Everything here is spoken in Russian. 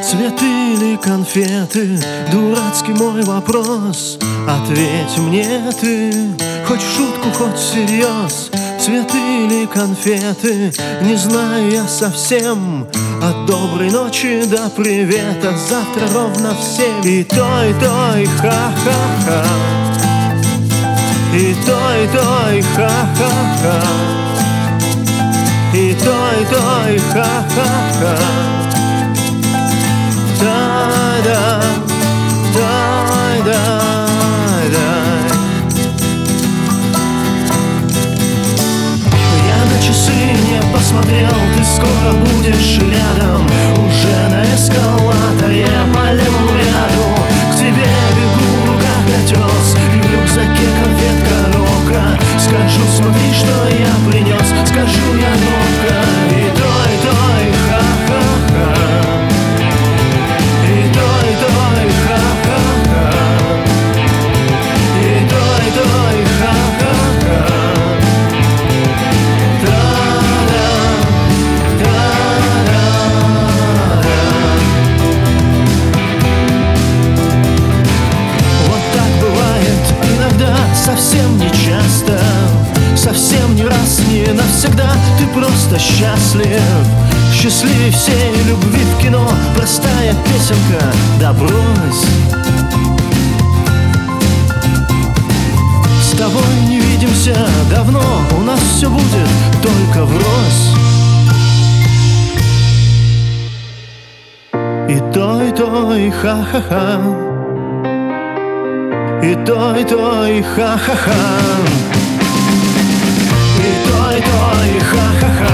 Цветы или конфеты, дурацкий мой вопрос. Ответь мне ты, хоть в шутку, хоть всерьез. Цветы или конфеты, не знаю я совсем. От доброй ночи до привета, завтра ровно в 7. И то, ха-ха-ха. И то, ха-ха-ха. И то, ха-ха-ха. Да-да, да-да, да. Я на часы не посмотрел, ты скоро будешь рядом. Уже на эскалаторе по левому ряду. К тебе бегу, в руках отес, и в рюкзаке конфет-коробка. Скажу, смотри, что я принес, скажу я громко. И то, ха-ха-ха. Совсем не часто, совсем не раз, не навсегда. Ты просто счастлив, счастливее всей любви в кино. Простая песенка, да брось. С тобой не видимся давно, у нас все будет только врозь. И то, и ха-ха-ха. И то, и ха-ха-ха. И то, и ха-ха-ха.